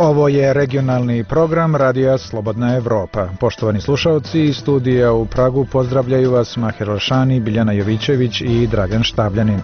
Ovo je regionalni program Radija Slobodna Evropa. Poštovani slušalci, iz studija u Pragu pozdravljaju vas Maher Alšani, Biljana Jovićević i Dragan Štabljanin.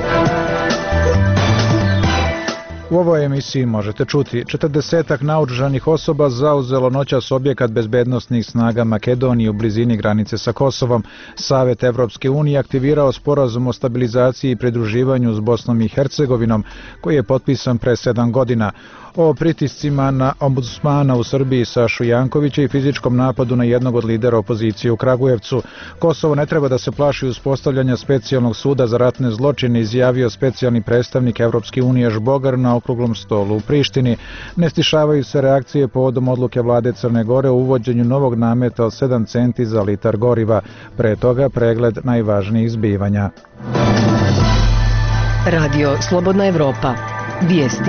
U ovoj emisiji možete čuti 40 naoružanih osoba zauzelo noćas objekat bezbednosnih snaga Makedonije u blizini granice sa Kosovom. Savet Evropske unije aktivirao sporazum o stabilizaciji i pridruživanju s Bosnom i Hercegovinom, koji je potpisan pre 7 godina. O pritiscima na ombudsmana u Srbiji Sašu Jankovića i fizičkom napadu na jednog od lidera opozicije u Kragujevcu. Kosovo ne treba da se plaši uspostavljanja specijalnog suda za ratne zločine, izjavio specijalni predstavnik Evropske unije Žbogar na okruglom stolu u Prištini. Ne stišavaju se reakcije povodom odluke vlade Crne Gore o uvođenju novog nameta od 7 centi za litar goriva. Pre toga pregled najvažnijih zbivanja. Radio Slobodna Evropa. Vijesti.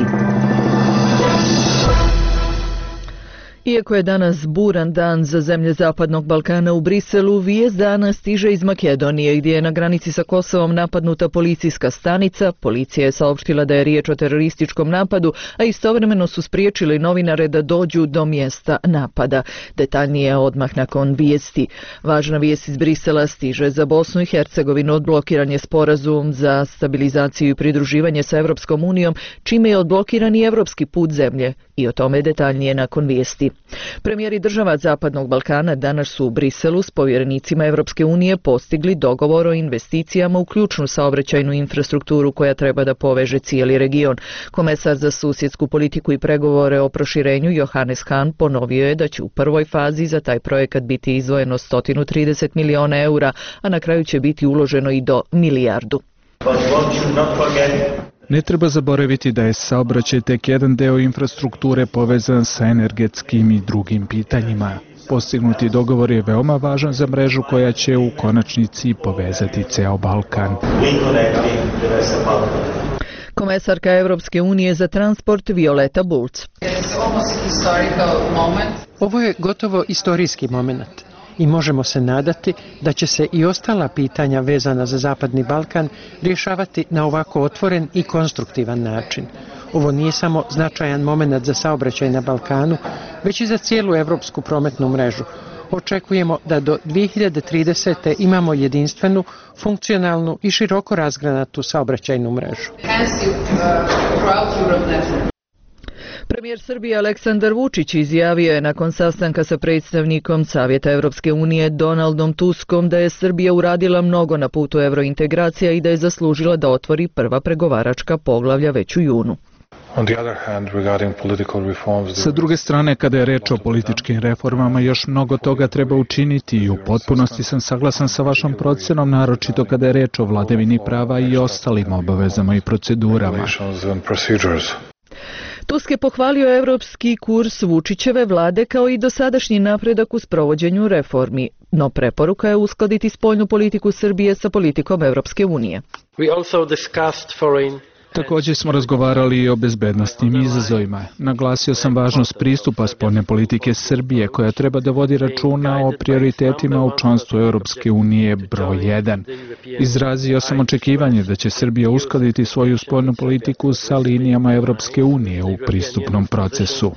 Iako je danas buran dan za zemlje Zapadnog Balkana u Briselu, vijest dana stiže iz Makedonije, gdje je na granici sa Kosovom napadnuta policijska stanica. Policija je saopštila da je riječ o terorističkom napadu, a istovremeno su spriječili novinare da dođu do mjesta napada. Detaljnije odmah nakon vijesti. Važna vijest iz Brisela stiže za Bosnu i Hercegovinu. Odblokiran je sporazum za stabilizaciju i pridruživanje sa Evropskom unijom, čime je odblokiran i evropski put zemlje. I o tome detaljnije nakon vijesti. Premijeri država Zapadnog Balkana danas su u Briselu s povjerenicima Evropske unije postigli dogovor o investicijama u ključnu saobraćajnu infrastrukturu koja treba da poveže cijeli region. Komesar za susjedsku politiku i pregovore o proširenju Johannes Hahn ponovio je da će u prvoj fazi za taj projekat biti izdvojeno 130 miliona eura, a na kraju će biti uloženo i do milijardu. Ne treba zaboraviti da je saobraćaj tek jedan deo infrastrukture povezan sa energetskim i drugim pitanjima. Postignuti dogovor je veoma važan za mrežu koja će u konačnici povezati ceo Balkan. Komesarka Evropske unije za transport Violeta Bulc. Ovo je gotovo istorijski moment. I možemo se nadati da će se i ostala pitanja vezana za Zapadni Balkan rješavati na ovako otvoren i konstruktivan način. Ovo nije samo značajan moment za saobraćaj na Balkanu, već i za cijelu evropsku prometnu mrežu. Očekujemo da do 2030. imamo jedinstvenu, funkcionalnu i široko razgranatu saobraćajnu mrežu. Premijer Srbije Aleksandar Vučić izjavio je nakon sastanka sa predstavnikom Savjeta Evropske unije Donaldom Tuskom da je Srbija uradila mnogo na putu evrointegracija i da je zaslužila da otvori prva pregovaračka poglavlja već u junu. Sa druge strane, kada je reč o političkim reformama, još mnogo toga treba učiniti i u potpunosti sam saglasan sa vašom procenom, naročito kada je reč o vladavini prava i ostalim obavezama i procedurama. Tusk je pohvalio evropski kurs Vučićeve vlade kao i dosadašnji napredak u sprovođenju reformi, no preporuka je uskladiti spoljnu politiku Srbije sa politikom Evropske unije. Također smo razgovarali i o bezbednosnim izazovima. Naglasio sam važnost pristupa spoljne politike Srbije koja treba da vodi računa o prioritetima u članstvu Europske unije broj 1. Izrazio sam očekivanje da će Srbija uskladiti svoju spoljnu politiku sa linijama Europske unije u pristupnom procesu.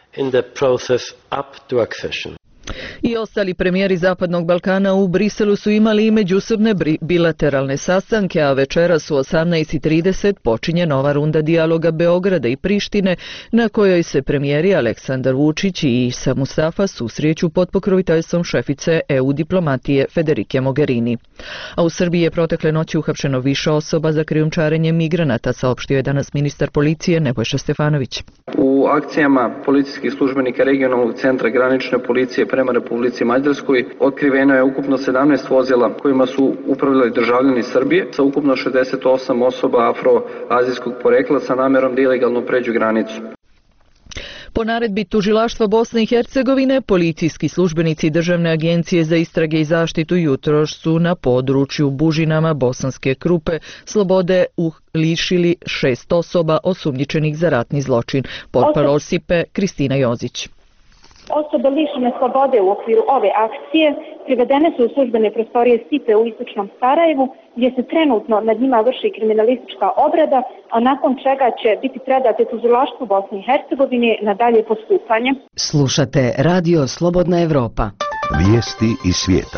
I ostali premijeri Zapadnog Balkana u Briselu su imali i međusobne bilateralne sastanke, a večeras u 18:30 počinje nova runda dijaloga Beograda i Prištine, na kojoj se premijeri Aleksandar Vučić i Isa Mustafa susreću pod pokroviteljstvom šefice EU diplomatije Federike Mogherini. A u Srbiji je protekle noći uhapšeno više osoba za krijumčarenje migranata, saopštio je danas ministar policije Nebojša Stefanović. U akcijama policijskih službenika regionalnog centra granične policije prema Republici Mađarskoj otkriveno je ukupno 17 vozila kojima su upravljali državljani Srbije sa ukupno 68 osoba afroazijskog porekla sa namerom da ilegalno pređu granicu. Po naredbi Tužilaštva Bosne i Hercegovine, policijski službenici Državne agencije za istrage i zaštitu jutros su na području Bužinama Bosanske Krupe slobode lišili 6 osoba osumnjičenih za ratni zločin. Portparol SIPE Kristina Jozić. Osobe lišene slobode u okviru ove akcije privedene su u službene prostorije SIPE u istočnom Sarajevu, gdje se trenutno nad njima vrši kriminalistička obrada, a nakon čega će biti predate tužilaštvu Bosne i Hercegovine na dalje postupanje. Slušate Radio Slobodna Evropa. Vijesti iz svijeta.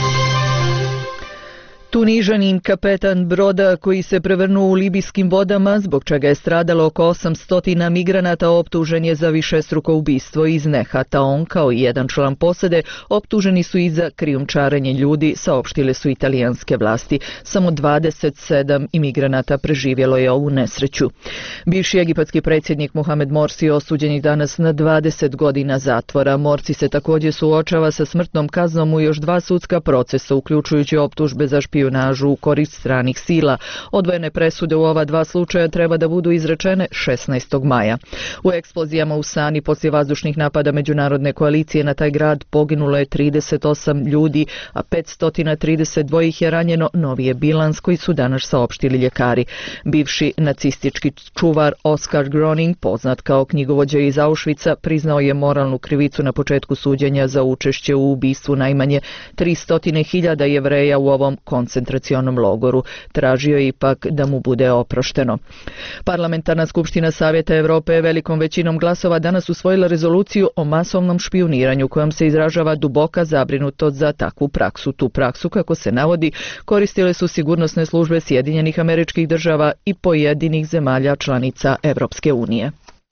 Tunižanin kapetan broda koji se prevrnuo u libijskim vodama, zbog čega je stradalo oko 800 migranata, optužen je za višestruko ubistvo iz nehata. On, kao i jedan član posade, optuženi su i za krijumčarenje ljudi, saopštile su italijanske vlasti. Samo 27 imigranata preživjelo je ovu nesreću. Bivši egipatski predsjednik Mohamed Morsi osuđen je danas na 20 godina zatvora. Morsi se također suočava sa smrtnom kaznom u još 2 sudska procesa, uključujući optužbe za špijunažu u korist stranih sila. Odvojene presude u ova 2 slučaja treba da budu izrečene 16. maja. U eksplozijama u Sani poslije vazdušnih napada međunarodne koalicije na taj grad poginulo je 38 ljudi, a 532 ih je ranjeno, novi je bilans koji su danas saopštili ljekari. Bivši nacistički čuvar Oskar Groening, poznat kao knjigovođa iz Auschwitza, priznao je moralnu krivicu na početku suđenja za učešće u ubistvu najmanje 300.000 Jevreja u ovom koncentracionom logoru. Tražio je ipak da mu bude oprošteno. Parlamentarna skupština Savjeta Evrope je velikom većinom glasova danas usvojila rezoluciju o masovnom špijuniranju kojom se izražava duboka zabrinutost za takvu praksu. Tu praksu, kako se navodi, koristile su sigurnosne službe Sjedinjenih Američkih Država i pojedinih zemalja članica Evropske unije.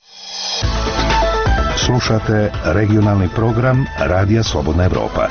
Slušate regionalni program Radija Slobodna Evropa.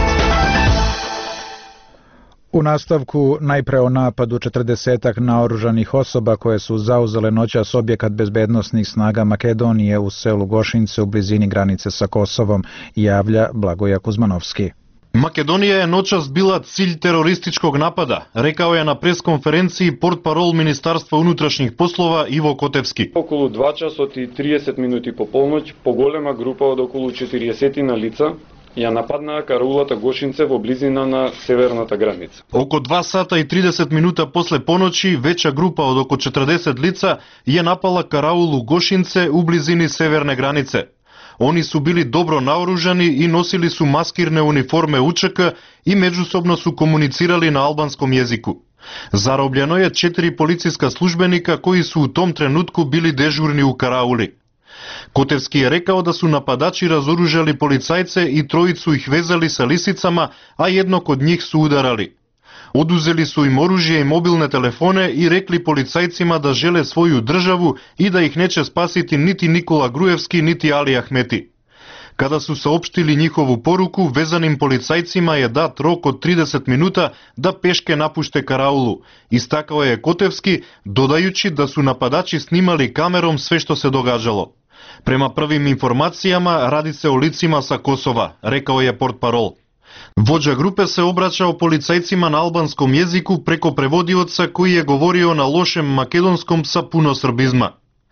U nastavku najpre o napadu 40 naoružanih osoba koje su zauzele noćas objekat bezbednosnih snaga Makedonije u selu Gošince u blizini granice sa Kosovom, javlja Blagoja Kuzmanovski. Македонија е ночас била цилј терористичког напада, рекао е на пресконференција портпарол Министарство унутрашних послова Иво Котевски. Околу 2 часот и 30 минути по полноќ, поголема група од околу 40 на лица ја нападнаа караулата Гошинце во близина на северната граница. Око 2 сата и 30 минута после поночи, веча група од око 40 лица ја напала караулу Гошинце у близини северне границе. Они су били добро наоружани и носили су маскирне униформе УЧК и меѓусобно су комуницирали на албанском језику. Заробljeno je 4 полициска службеника кои су у том тренутку били дежурни у караули. Котевски е рекао да су нападачи разоружали полицајце и тројицу их везали са лисицама, а еднок од njih су ударали. Одузели су им оружје и мобилне телефоне и рекли полицајцима да желе своју државу и да их нече спасити нити Никола Груевски, нити Али Ахмети. Када су саопштили нjihovu поруку, везаним полицајцима е дат рок од 30 минута да пешке напуште караулу. Истакао е Котевски, додајучи да су нападачи снимали камером све што се догаđало. Према првим информацијама, ради се о лицима са Косова, рекао е портпарол. Воđа групе се обрачао полицајцима на албанском језику преко преводиоца кој е говорио на лошем македонском са пуно србизма.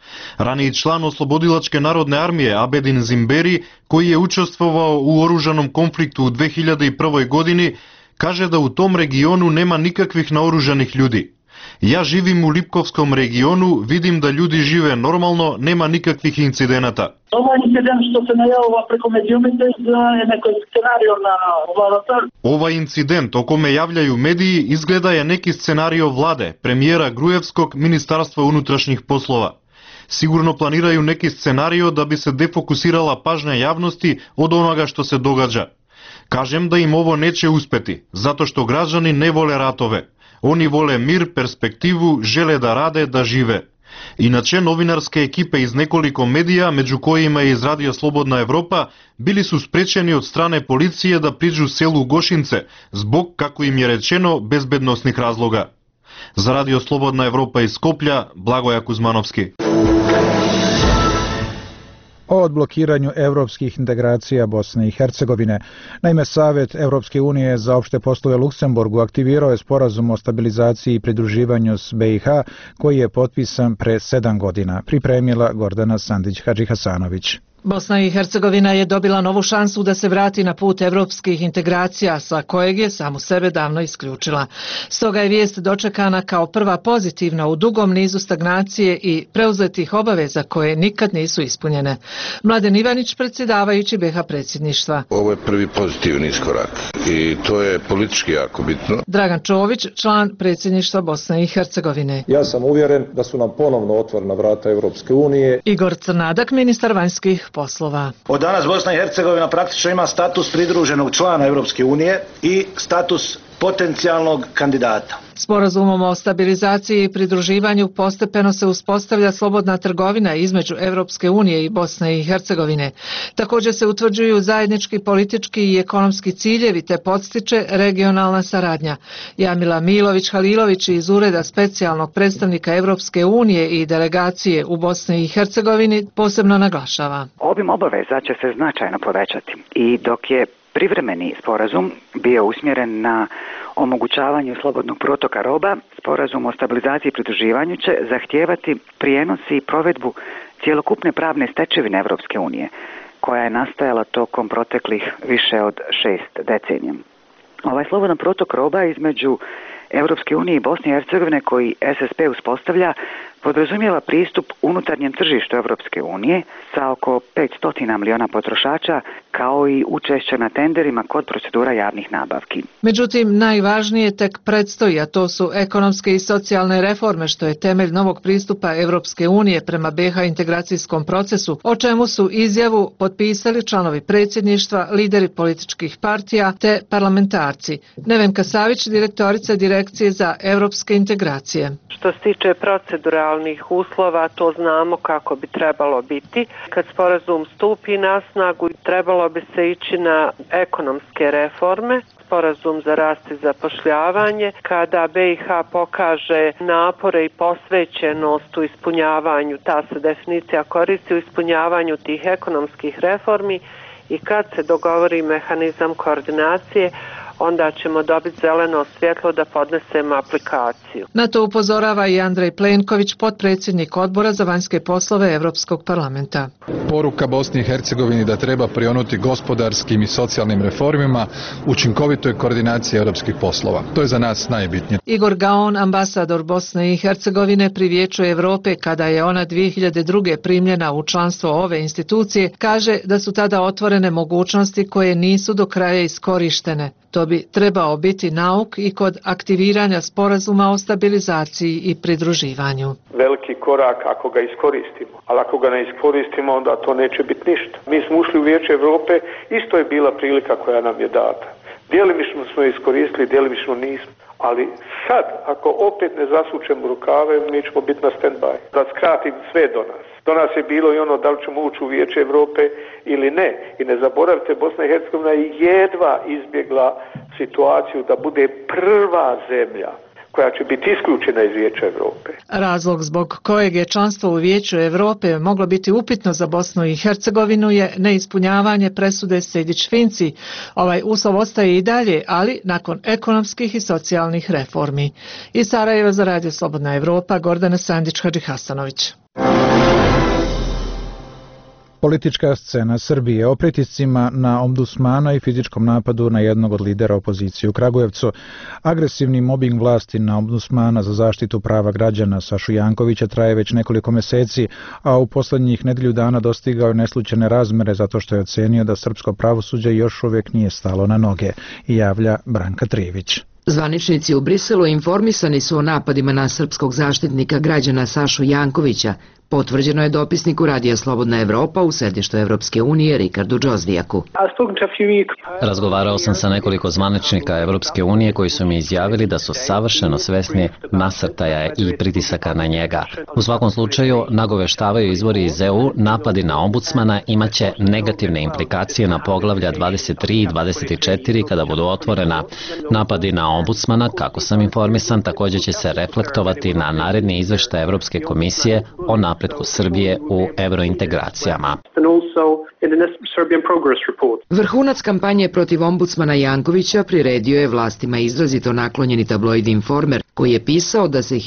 Рани члан Ослободилачке народне армије Абедин Зимбери, кој е учествувал у оружаном конфликту у 2001 години, каже да у том региону нема никаквих наоружаних људи. Ја живим у Липковском региону, видим да људи живе нормално, нема никаквих инцидената. Ова инцидент што се најавува преку медиумите е некој сценарио на владата. Ова инцидент, о коме јављају медии, изгледа е неки сценарио владе, премиера Груевскog, Министарство унутрашних послова. Сигурно планирају неки сценарио да би се дефокусирала пажна јавности од онога што се догаѓа. Кажем да им ово нече успети, затоа што граѓани не воле ратове. Они воле мир, перспективу, желе да раде, да живе. Иначе новинарска екипа из неколико медија, меѓу којима и из Радио Слободна Европа, били су спречени од стране полиција да приđu селу Гошинце, због, како им е речено, безбедносних разлога. За Радио Слободна Европа из Скопља, Благоја Кузмановски. O odblokiranju evropskih integracija Bosne i Hercegovine. Naime, Savjet Evropske unije za opšte poslove Luksemburgu aktivirao je sporazum o stabilizaciji i pridruživanju s BiH koji je potpisan pre 7 godina, pripremila Gordana Sandić-Hadžihasanović. Bosna i Hercegovina je dobila novu šansu da se vrati na put evropskih integracija, sa kojeg je samu sebe davno isključila. Stoga je vijest dočekana kao prva pozitivna u dugom nizu stagnacije i preuzetih obaveza koje nikad nisu ispunjene. Mladen Ivanić, predsjedavajući BiH predsjedništva. Ovo je prvi pozitivni iskorak i to je politički jako bitno. Dragan Čović, član predsjedništva Bosne i Hercegovine. Ja sam uvjeren da su nam ponovno otvorena vrata Europske unije. Igor Crnadak, ministar vanjskih poslova. Od danas Bosna i Hercegovina praktično ima status pridruženog člana Europske unije i status potencijalnog kandidata. Sporazumom o stabilizaciji i pridruživanju postepeno se uspostavlja slobodna trgovina između Europske unije i Bosne i Hercegovine. Također se utvrđuju zajednički politički i ekonomski ciljevi te podstiče regionalna saradnja. Jamila Milović-Halilović iz Ureda specijalnog predstavnika Europske unije i delegacije u Bosni i Hercegovini posebno naglašava. Obim obaveza će se značajno povećati i dok je privremeni sporazum bio usmjeren na omogućavanju slobodnog protoka roba, sporazum o stabilizaciji i pridruživanju će zahtijevati prijenos i provedbu cjelokupne pravne stečevine Europske unije, koja je nastajala tokom proteklih više od 6 decenija. Ovaj slobodan protok roba između Europske unije i Bosne i Hercegovine koji SSP uspostavlja podrazumijeva pristup unutarnjem tržištu Europske unije sa oko 500 miliona potrošača kao i učešće na tenderima kod procedura javnih nabavki. Međutim, najvažnije tek predstoji, a to su ekonomske i socijalne reforme, što je temelj novog pristupa Europske unije prema BiH integracijskom procesu, o čemu su izjavu potpisali članovi predsjedništva, lideri političkih partija te parlamentarci. Nevenka Savić, direktorica Direkcije za europske integracije. Što se tiče proceduralnih uslova, to znamo kako bi trebalo biti. Kad sporazum stupi na snagu, trebalo bi se ići na ekonomske reforme, sporazum za rast i zapošljavanje. Kada BiH pokaže napore i posvećenost u ispunjavanju, ta se definicija koristi u ispunjavanju tih ekonomskih reformi i kad se dogovori mehanizam koordinacije, onda ćemo dobiti zeleno svjetlo da podnesemo aplikaciju. Na to upozorava i Andrej Plenković, potpredsjednik Odbora za vanjske poslove Europskog parlamenta. Poruka Bosni i Hercegovini da treba prionuti gospodarskim i socijalnim reformima, učinkovitoj koordinaciji europskih poslova. To je za nas najbitnije. Igor Gaon, ambasador Bosne i Hercegovine pri Vijeću Europe, kada je ona 2002. primljena u članstvo ove institucije, kaže da su tada otvorene mogućnosti koje nisu do kraja iskorištene. To bi trebao biti nauk i kod aktiviranja sporazuma o stabilizaciji i pridruživanju. Veliki korak ako ga iskoristimo, ali ako ga ne iskoristimo onda to neće biti ništa. Mi smo ušli u Vijeće Europe, isto je bila prilika koja nam je data. Djelimično smo iskoristili, djelimično nismo. Ali sad, ako opet ne zasučemo rukave, mi ćemo biti na stand-by. Da skratim sve do nas. Do nas je bilo i ono da li ćemo ući u Vijeće Europe ili ne. I ne zaboravite, Bosna i Hercegovina je jedva izbjegla situaciju da bude prva zemlja koja će biti isključena iz Vijeća Europe. Razlog zbog kojeg je članstvo u Vijeću Europe moglo biti upitno za Bosnu i Hercegovinu je neispunjavanje presude Sejdić-Finci. Ovaj uslov ostaje i dalje, ali nakon ekonomskih i socijalnih reformi. Iz Sarajeva za Radio Slobodna Evropa, Gordana Sandić-Hadžihasanović. Politička scena Srbije o pritiscima na ombudsmana i fizičkom napadu na jednog od lidera opozicije u Kragujevcu. Agresivni mobbing vlasti na ombudsmana za zaštitu prava građana Sašu Jankovića traje već nekoliko mjeseci, a u posljednjih nedelju dana dostigao je neslućene razmere zato što je ocenio da srpsko pravosuđe još uvijek nije stalo na noge, javlja Branka Trijević. Zvaničnici u Briselu informisani su o napadima na srpskog zaštitnika građana Sašu Jankovića. Potvrđeno je dopisniku Radija Slobodna Evropa u središtu Evropske unije Rikardu Džozdijaku. Razgovarao sam sa nekoliko zvaničnika Evropske unije koji su mi izjavili da su savršeno svesni nasrtaja i pritisaka na njega. U svakom slučaju, nagoveštavaju izvori iz EU, napadi na ombudsmana imaće negativne implikacije na poglavlja 23 i 24 kada budu otvorena. Napadi na ombudsmana, kako sam informisan, također će se reflektovati na naredni izveštaj Evropske komisije o napretku Srbije u eurointegracijama. Vrhunac kampanje protiv ombudsmana Jankovića priredio je vlastima izrazito naklonjeni tabloid Informer. koji je pisao da se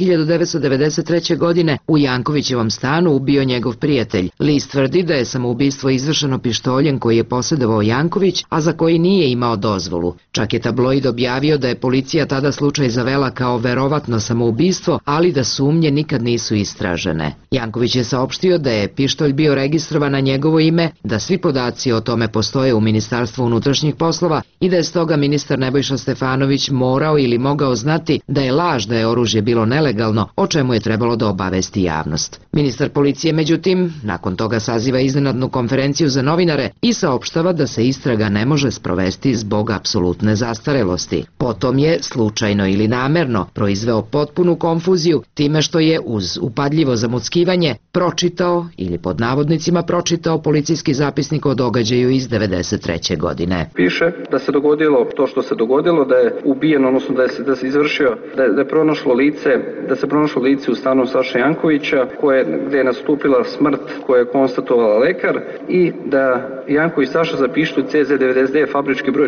1993. godine u Jankovićevom stanu ubio njegov prijatelj. List tvrdi da je samoubistvo izvršeno pištoljem koji je posjedovao Janković, a za koji nije imao dozvolu. Čak je tabloid objavio da je policija tada slučaj zavela kao verovatno samoubistvo, ali da sumnje nikad nisu istražene. Janković je saopštio da je pištolj bio registrovan na njegovo ime, da svi podaci o tome postoje u Ministarstvu unutrašnjih poslova i da je stoga ministar Nebojša Stefanović morao ili mogao znati da je laž da je oružje bilo nelegalno, o čemu je trebalo da obavesti javnost. Ministar policije, međutim, nakon toga saziva iznenadnu konferenciju za novinare i saopštava da se istraga ne može sprovesti zbog apsolutne zastarelosti. Potom je, slučajno ili namerno, proizveo potpunu konfuziju time što je uz upadljivo zamuckivanje pročitao ili pod navodnicima pročitao policijski zapisnik o događaju iz 1993. godine. Piše da se dogodilo to što se dogodilo, da je ubijen, odnosno da se izvršio, da se pronašlo lice u stanu Saše Jankovića, gde je nastupila smrt koju je konstatovala lekar i da Janković Saša za pištolj CZ99 fabrički broj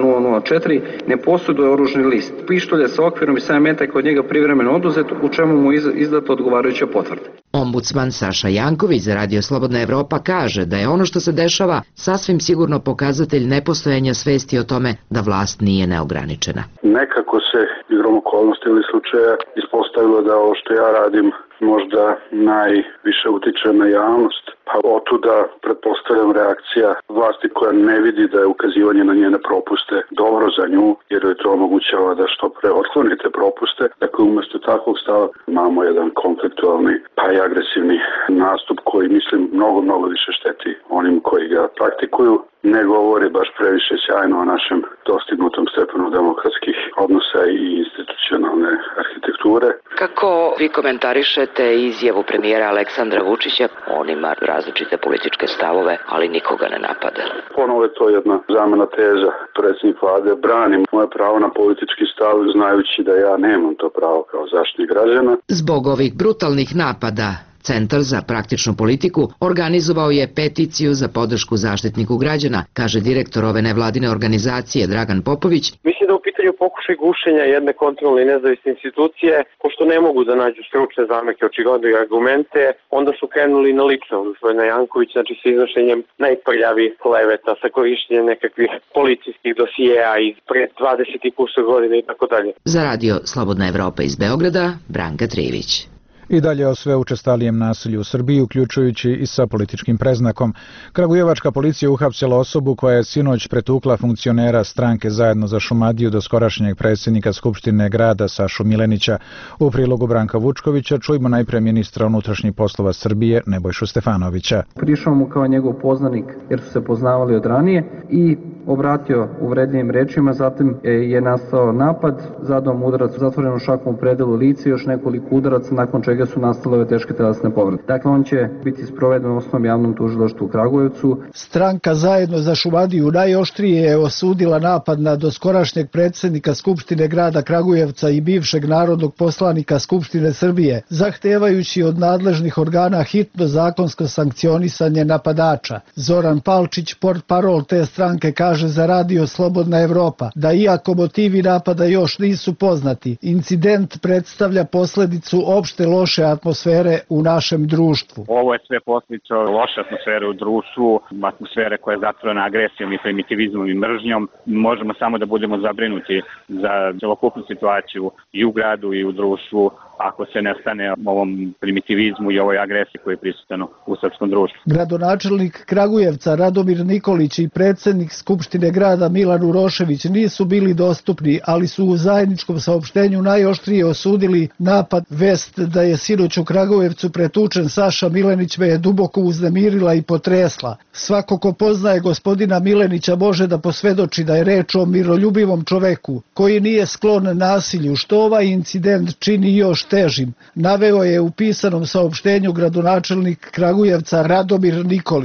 42004 ne posjeduje oružni list. Pištolj je sa okvirom i 7 metaka od njega privremeno oduzet, u čemu mu izdata odgovarajuća potvrda. Ombudsman Saša Janković za Radio Slobodna Evropa kaže da je ono što se dešava sasvim sigurno pokazatelj nepostojanja svesti o tome da vlast nije neograničena. Nekako se igrom okolnosti ili slučaja ispostavilo da ovo što ja radim možda najviše utiče na javnost. Pa otuda pretpostavljam reakcija vlasti koja ne vidi da je ukazivanje na njene propuste dobro za nju, jer joj to omogućava da što pre otkloni te propuste. Dakle, umjesto takvog stava imamo jedan konfliktualni pa i agresivni nastup koji, mislim, mnogo više šteti onim koji ga praktikuju. Ne govori baš previše sjajno o našem dostignutom stepenu demokratskih odnosa i institucionalne arhitekture. Kako vi komentarišete izjavu premijera Aleksandra Vučića? On ima različite političke stavove, ali nikoga ne napada. Ponovo je to jedna zamena teza. Predsjednik vlade brani moje pravo na politički stav, znajući da ja nemam to pravo kao zaštitnik građana. Zbog ovih brutalnih napada, Centar za praktičnu politiku organizovao je peticiju za podršku zaštitniku građana, kaže direktor ove nevladine organizacije Dragan Popović. Mislim da u pitanju pokušaj gušenja jedne kontrolne i nezavisne institucije, pošto ne mogu da nađu stručne zamerke, očigledno i argumente, onda su krenuli na lično gospodina Janković, znači sa iznošenjem najprljavih kleveta, sa korišćenjem nekakvih policijskih dosijeja iz pred 20 i kusur godina i tako dalje. Za Radio Slobodna Evropa iz Beograda, Branka Trivić. I dalje o sve učestalijem nasilju u Srbiji, uključujući i sa političkim preznakom. Kragujevačka policija uhapsila osobu koja je sinoć pretukla funkcionera stranke Zajedno za Šumadiju do skorašnjeg predsjednika Skupštine grada Sašu Milenića. U prilogu Branka Vučkovića čujmo najprije ministra unutrašnjih poslova Srbije Nebojšu Stefanovića. Prišao mu kao njegov poznanik jer su se poznavali od ranije i obratio uvredljivim rečima, zatim je nastao napad, zadao mu udarac u zatvorenom šakom u predelu lice i još nekoliko udaraca, nakon čega su nastale ove teške telesne povrede. Dakle, on će biti sproveden u osnovnom javnom tužilaštvu u Kragujevcu. Stranka Zajedno za Šumadiju najoštrije je osudila napad na doskorašnjeg predsjednika Skupštine grada Kragujevca i bivšeg narodnog poslanika Skupštine Srbije, zahtevajući od nadležnih organa hitno zakonsko sankcionisanje napadača. Zoran Palčić, portparol te stranke, kaže za Radio Slobodna Evropa da iako motivi napada još nisu poznati, incident predstavlja posljedicu opšte loše atmosfere u našem društvu. Ovo je sve posljedica loše atmosfere u društvu, atmosfere koja je zatvorena agresijom i primitivizmom i mržnjom. Možemo samo da budemo zabrinuti za celokupnu situaciju i u gradu i u društvu ako se ne stane ovom primitivizmu i ovoj agresiji koja je prisutna u srpskom društvu. Gradonačelnik Kragujevca Radomir Nikolić i predsjednik Skupštine grada Milan Urošević nisu bili dostupni, ali su u zajedničkom saopštenju najoštrije osudili napad. Vest da je sinoć u Kragujevcu pretučen Saša Milenić me je duboko uznemirila i potresla. Svako ko poznaje gospodina Milenića može da posvedoči da je reč o miroljubivom čoveku koji nije sklon nasilju, što ovaj incident čini još težim, naveo je u pisanom saopštenju gradonačelnik Kragujevca Radomir Nikolić.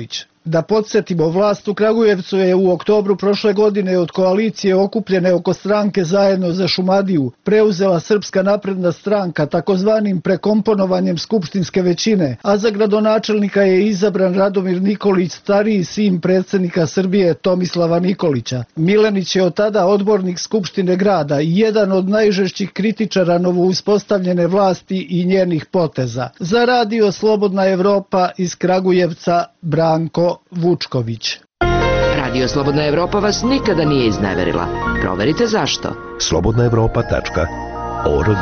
Da podsjetimo, vlast u Kragujevcu je u oktobru prošle godine od koalicije okupljene oko stranke Zajedno za Šumadiju preuzela Srpska napredna stranka takozvanim prekomponovanjem skupštinske većine, a za gradonačelnika je izabran Radomir Nikolić, stariji sin predsjednika Srbije Tomislava Nikolića. Milenić je od tada odbornik Skupštine grada i jedan od najžešćih kritičara novouspostavljene vlasti i njenih poteza. Za Radio Slobodna Evropa iz Kragujevca, Branko Vučković. Radio Slobodna Evropa vas nikada nije izneverila. Proverite zašto. slobodnaevropa.org.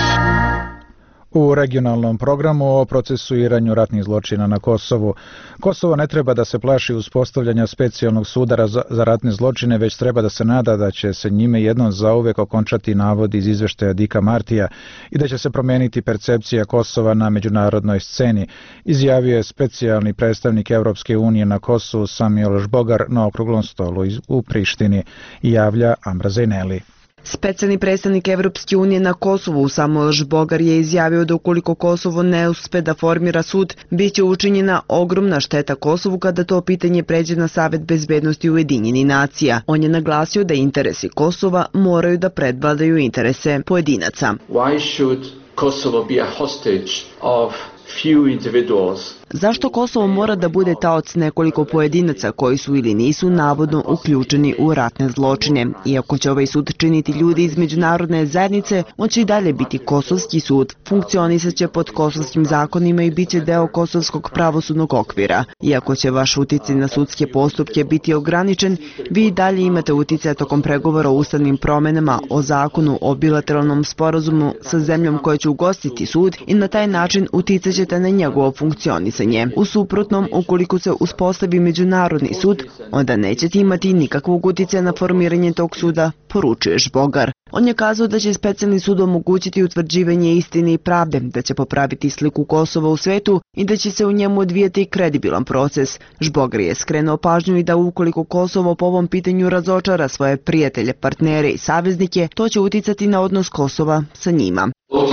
U regionalnom programu o procesuiranju ratnih zločina na Kosovu. Kosovo ne treba da se plaši uspostavljanja specijalnog suda za ratne zločine, već treba da se nada da će se njime jednom zauvek okončati navodi iz izveštaja Dika Martija i da će se promeniti percepcija Kosova na međunarodnoj sceni, izjavio je specijalni predstavnik Evropske unije na Kosovu Samuel Žbogar na okruglom stolu u Prištini, javlja Amra Zejneli. Specijalni predstavnik Evropske unije na Kosovu Samuel Žbogar je izjavio da ukoliko Kosovo ne uspe da formira sud, bit će učinjena ogromna šteta Kosovu kada to pitanje pređe na Savet bezbednosti Ujedinjenih nacija. On je naglasio da interesi Kosova moraju da predvladaju interese pojedinaca. Why should Kosovo be a hostage of few individuals? Zašto Kosovo mora da bude taoc nekoliko pojedinaca koji su ili nisu navodno uključeni u ratne zločine? Iako će ovaj sud činiti ljudi iz međunarodne zajednice, on će i dalje biti kosovski sud, funkcionisaće pod kosovskim zakonima i bit će deo kosovskog pravosudnog okvira. Iako će vaš uticaj na sudske postupke biti ograničen, vi i dalje imate uticaj tokom pregovora o ustavnim promenama, o zakonu, o bilateralnom sporazumu sa zemljom koja će ugostiti sud i na taj način uticat ćete na njegovo funkcionisanje. U suprotnom, ukoliko se uspostavi međunarodni sud, onda nećete imati nikakvog uticaja na formiranje tog suda, poručuje Žbogar. On je kazao da će specijalni sud omogućiti utvrđivanje istine i pravde, da će popraviti sliku Kosova u svetu i da će se u njemu odvijati kredibilan proces. Žbogar je skrenuo pažnju i da ukoliko Kosovo po ovom pitanju razočara svoje prijatelje, partnere i saveznike, to će uticati na odnos Kosova sa njima.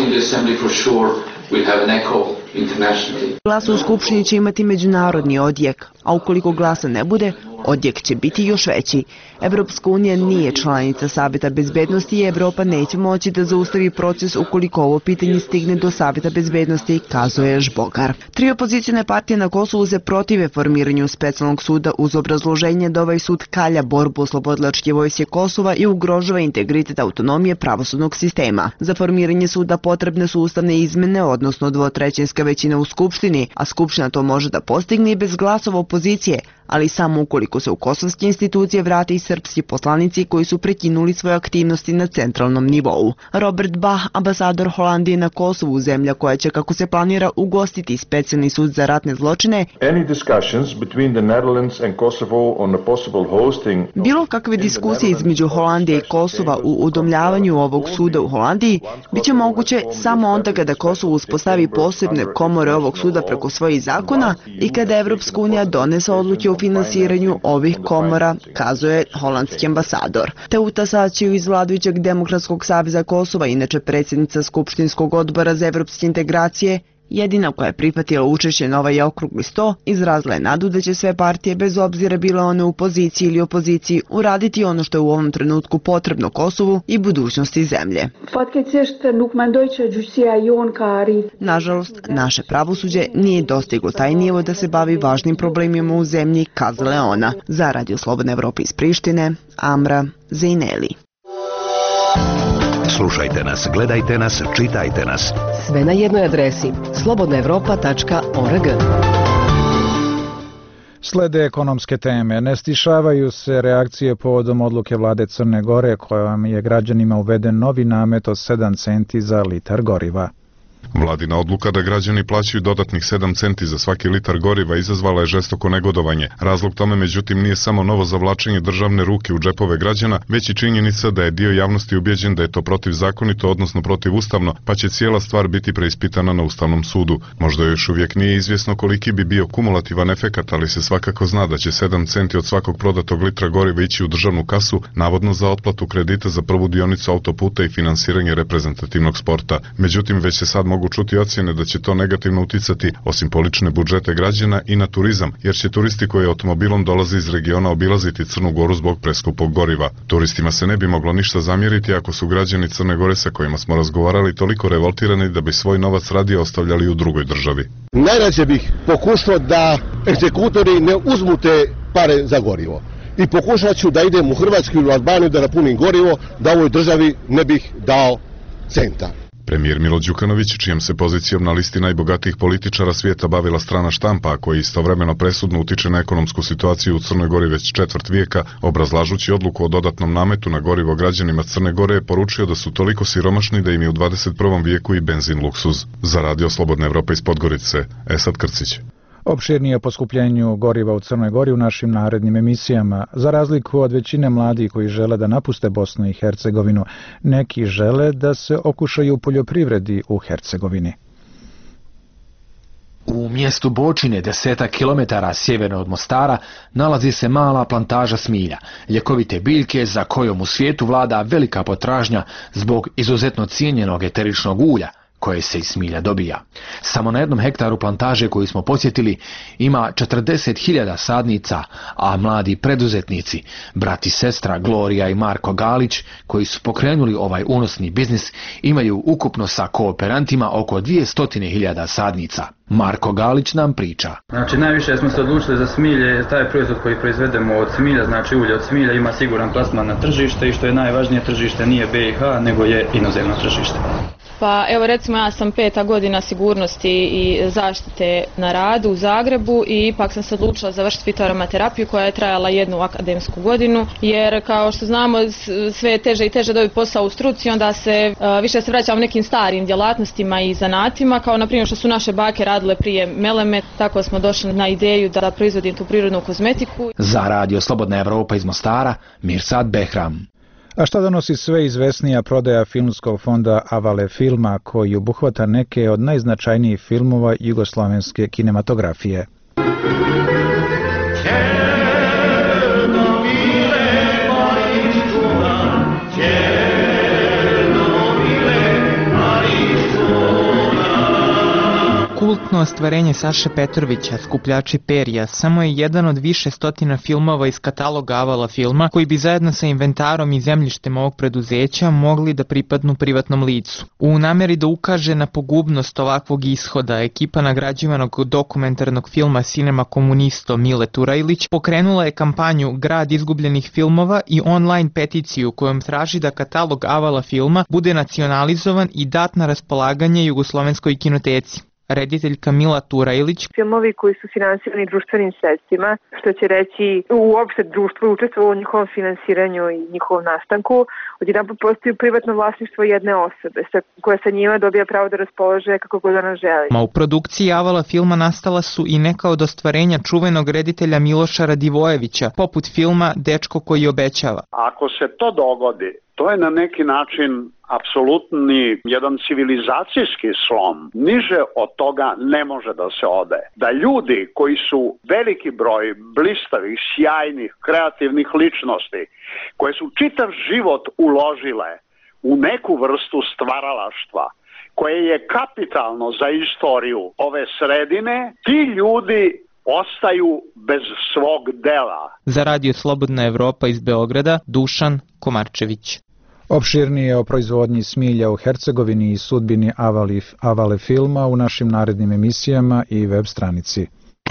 Glas u Skupštini će imati međunarodni odjek, a ukoliko glasa ne bude, odjek će biti još veći. Evropska unija nije članica Saveta bezbednosti i Evropa neće moći da zaustavi proces ukoliko ovo pitanje stigne do Saveta bezbednosti, kazuje Žbogar. 3 opozicione partije na Kosovu se protive formiranju specijalnog suda uz obrazloženje da ovaj sud kalja borbu oslobodilačke vojske Kosova i ugrožava integritet autonomije pravosudnog sistema. Za formiranje suda potrebne su ustavne izmene, odnosno 2/3 većina u Skupštini, a Skupština to može da postigne i bez glasova opozicije, ali samo ukoliko se u kosovske institucije vrate i srpski poslanici koji su prekinuli svoje aktivnosti na centralnom nivou. Robert Bach, ambasador Holandije na Kosovu, zemlja koja će, kako se planira, ugostiti specijalni sud za ratne zločine, bilo kakve diskusije između Holandije i Kosova u udomljavanju ovog suda u Holandiji biće moguće samo onda kada Kosovo uspostavi posebne komore ovog suda preko svojih zakona i kada Evropska unija donese odluke o finansiranju ovih komora, kazuje holandski ambasador. Teuta Saćiju iz vladajućeg Demokratskog saveza Kosova, inače predsjednica Skupštinskog odbora za evropske integracije, jedina koja je prihvatila učešće na ovaj okrugli sto, izrazila je nadu da će sve partije, bez obzira bile one u poziciji ili opoziciji, uraditi ono što je u ovom trenutku potrebno Kosovu i budućnosti zemlje. Nažalost, naše pravosuđe nije dostiglo taj nivo da se bavi važnim problemima u zemlji, kazala je ona. Za Radio Slobodna Evropa iz Prištine, Amra Zejneli. Slušajte nas, gledajte nas, čitajte nas. Sve na jednoj adresi slobodnaevropa.org. Slede ekonomske teme. Ne stišavaju se reakcije povodom odluke vlade Crne Gore kojom je građanima uveden novi namet od 7 centi za litar goriva. Vladina odluka da građani plaćaju dodatnih 7 centi za svaki litar goriva izazvala je žestoko negodovanje. Razlog tome međutim nije samo novo zavlačenje državne ruke u džepove građana, već i činjenica da je dio javnosti ubjeđen da je to protivzakonito, odnosno protivustavno, pa će cijela stvar biti preispitana na Ustavnom sudu. Možda još uvijek nije izvjesno koliki bi bio kumulativan efekat, ali se svakako zna da će 7 centi od svakog prodatog litra goriva ići u državnu kasu, navodno za otplatu kredita za prvu dionicu autoputa i finansiranje reprezentativnog sporta. Međutim, već se sad mogu čuti ocjene da će to negativno uticati, osim po lične budžete građana, i na turizam, jer će turisti koji automobilom dolaze iz regiona obilaziti Crnu Goru zbog preskupog goriva. Turistima se ne bi moglo ništa zamjeriti ako su građani Crne Gore sa kojima smo razgovarali toliko revoltirani da bi svoj novac radije ostavljali u drugoj državi. Najrađe bih pokušao da egzekutori ne uzmu te pare za gorivo. I pokušat ću da idem u Hrvatsku ili u Albaniju da napunim gorivo, da ovoj državi ne bih dao centa. Premijer Milo Đukanović, čijom se pozicijom na listi najbogatijih političara svijeta bavila strana štampa, a koji istovremeno presudno utiče na ekonomsku situaciju u Crnoj Gori već četvrt vijeka, obrazlažući odluku o dodatnom nametu na gorivo građanima Crne Gore, je poručio da su toliko siromašni da im je u 21. vijeku i benzin luksuz. Za Radio Slobodna Evropa iz Podgorice, Esad Krcić. Opširnije o poskupljenju goriva u Crnoj Gori u našim narednim emisijama. Za razliku od većine mladih koji žele da napuste Bosnu i Hercegovinu, neki žele da se okušaju u poljoprivredi u Hercegovini. U mjestu Bočine, 10 kilometara sjeverno od Mostara, nalazi se mala plantaža smilja, ljekovite biljke za kojom u svijetu vlada velika potražnja zbog izuzetno cijenjenog eteričnog ulja koje se iz smilja dobija. Samo na jednom hektaru plantaže koju smo posjetili ima 40.000 sadnica, a mladi preduzetnici, brat i sestra Gloria i Marko Galić, koji su pokrenuli ovaj unosni biznis, imaju ukupno sa kooperantima oko 200.000 sadnica. Marko Galić nam priča. Znači, najviše smo se odlučili za smilje, taj proizvod koji proizvedemo od smilja, znači ulje od smilja, ima siguran plasman na tržište i što je najvažnije, tržište nije BiH, nego je inozemno tržište. Pa evo recimo ja sam 5. godina sigurnosti i zaštite na radu u Zagrebu i ipak sam se odlučila završiti fitoaromaterapiju koja je trajala 1 akademsku godinu, jer kao što znamo sve je teže i teže dobiti posao u struci, onda se više se vraćamo nekim starim djelatnostima i zanatima, kao na primjer što su naše bake radile prije meleme, tako smo došli na ideju da proizvodim tu prirodnu kozmetiku. Za Radio Slobodna Evropa iz Mostara, Mirsad Behram. A šta donosi sve izvesnija prodaja filmskog fonda Avale Filma, koji obuhvata neke od najznačajnijih filmova jugoslovenske kinematografije? Kultno ostvarenje Saše Petrovića, Skupljači perja, samo je jedan od više stotina filmova iz kataloga Avala Filma, koji bi zajedno sa inventarom i zemljištem ovog preduzeća mogli da pripadnu privatnom licu. U nameri da ukaže na pogubnost ovakvog ishoda, ekipa nagrađivanog dokumentarnog filma Cinema Komunisto Mile Turajlić pokrenula je kampanju Grad izgubljenih filmova i online peticiju kojom traži da katalog Avala Filma bude nacionalizovan i dat na raspolaganje Jugoslovenskoj kinoteci. Rediteljka Mila Turajlić. Filmovi koji su finansirani društvenim sredstvima, što će reći uopšte društvo učestvovalo u njihovom finansiranju i njihovom nastanku, odjedanput postaju privatno vlasništvo jedne osobe, koja sa njima dobija pravo da raspolaže kako god ona želi. U produkciji Avala Filma nastala su i neka od ostvarenja čuvenog reditelja Miloša Radivojevića, poput filma Dečko koji obećava. Ako se to dogodi, to je na neki način apsolutni jedan civilizacijski slom. Niže od toga ne može da se ode. Da ljudi koji su veliki broj blistavih, sjajnih, kreativnih ličnosti, koje su čitav život uložile u neku vrstu stvaralaštva, koje je kapitalno za istoriju ove sredine, ti ljudi ostaju bez svog dela. Za Radio Slobodna Evropa iz Beograda, Dušan Komarčević. Opširnije o proizvodnji smilja u Hercegovini i sudbini Avale Filma u našim narednim emisijama i web stranici.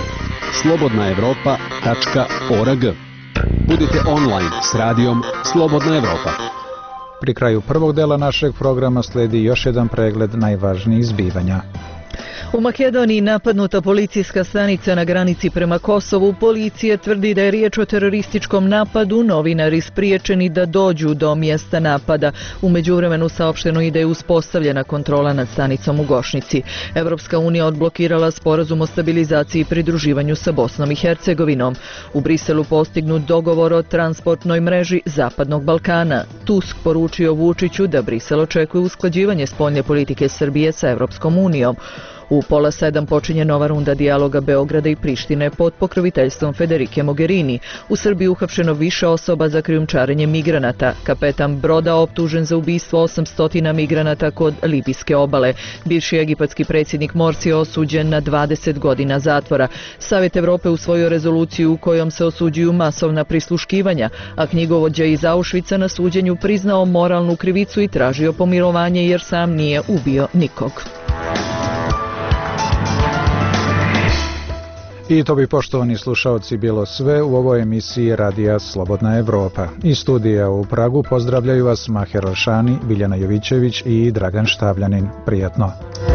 slobodnaevropa.org. Budite online s radijom Slobodna Evropa. Pri kraju prvog dela našeg programa sledi još jedan pregled najvažnijih zbivanja. U Makedoniji napadnuta policijska stanica na granici prema Kosovu. Policija tvrdi da je riječ o terorističkom napadu, novinari spriječeni da dođu do mjesta napada. U međuvremenu saopšteno je da je uspostavljena kontrola nad stanicom u Gošnici. Evropska unija odblokirala sporazum o stabilizaciji i pridruživanju sa Bosnom i Hercegovinom. U Briselu postignut dogovor o transportnoj mreži Zapadnog Balkana. Tusk poručio Vučiću da Brisel očekuje usklađivanje spoljne politike Srbije sa Evropskom unijom. U 6:30 počinje nova runda dijaloga Beograda i Prištine pod pokroviteljstvom Federike Mogherini. U Srbiji uhapšeno više osoba za krijumčarenje migranata. Kapetan broda optužen za ubistvo 800 migranata kod libijske obale. Bivši egipatski predsjednik Morsi je osuđen na 20 godina zatvora. Savjet Evrope usvojio rezoluciju u kojom se osuđuju masovna prisluškivanja, a knjigovođa iz Auschwitza na suđenju priznao moralnu krivicu i tražio pomilovanje jer sam nije ubio nikog. I to bi, poštovani slušaoci, bilo sve u ovoj emisiji Radija Slobodna Evropa. Iz studija u Pragu pozdravljaju vas Maher Alšani, Biljana Jovićević i Dragan Štavljanin. Prijatno.